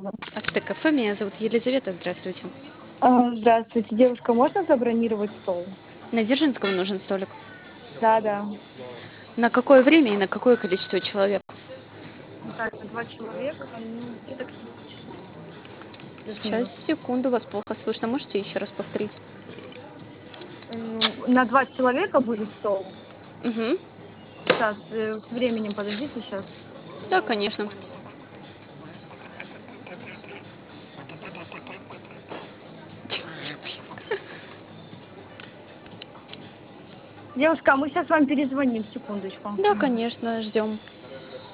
Ацтек кафе, меня зовут Елизавета, здравствуйте. Здравствуйте, девушка, можно забронировать стол? На Дзержинского нужен столик. Да. На какое время и на какое количество человек? Так, на 2 человека, ну, где-то к 7 часам, Сейчас, плюс-минус. секунду, вас плохо слышно. Можете еще раз повторить? Ну, на 2 человека будет стол. Угу. Сейчас, с временем подождите сейчас. Да, конечно. Девушка, а мы сейчас вам перезвоним, секундочку. Да, конечно, ждем.